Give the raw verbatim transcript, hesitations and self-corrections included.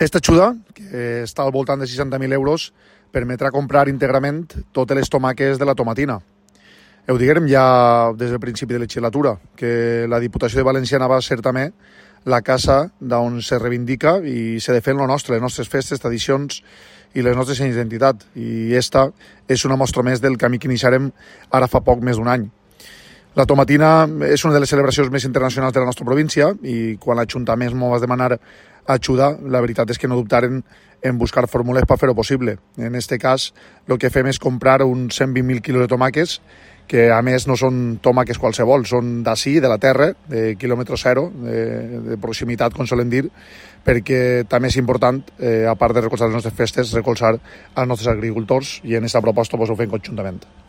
Aquesta ajuda, que està al voltant de seixanta mil euros, permetrà comprar íntegrament totes les tomaques de la tomatina. Ho diguem ja des del principi de la legislatura, que la Diputació de Valenciana va ser també la casa d'on se reivindica i se defen lo nostre, les nostres festes, tradicions i les nostres senyes d'identitat. I esta és una mostra més del camí que iniciarem ara fa poc més d'un any. La tomatina és una de les celebracions més internacionals de la nostra província i quan l'Ajuntament m'ho va demanar ajuda, la veritat és que no dubtaren en buscar fórmules per fer-ho possible. En aquest cas, el que fem és comprar uns cent vint mil quilos de tomàquets, que a més no són tomàquets qualsevol, són d'ací, de la terra, de quilòmetre zero, de, de proximitat, com solen dir, perquè també és important, eh, a part de recolzar les nostres festes, recolzar els nostres agricultors i en aquesta proposta pues, ho fem conjuntament.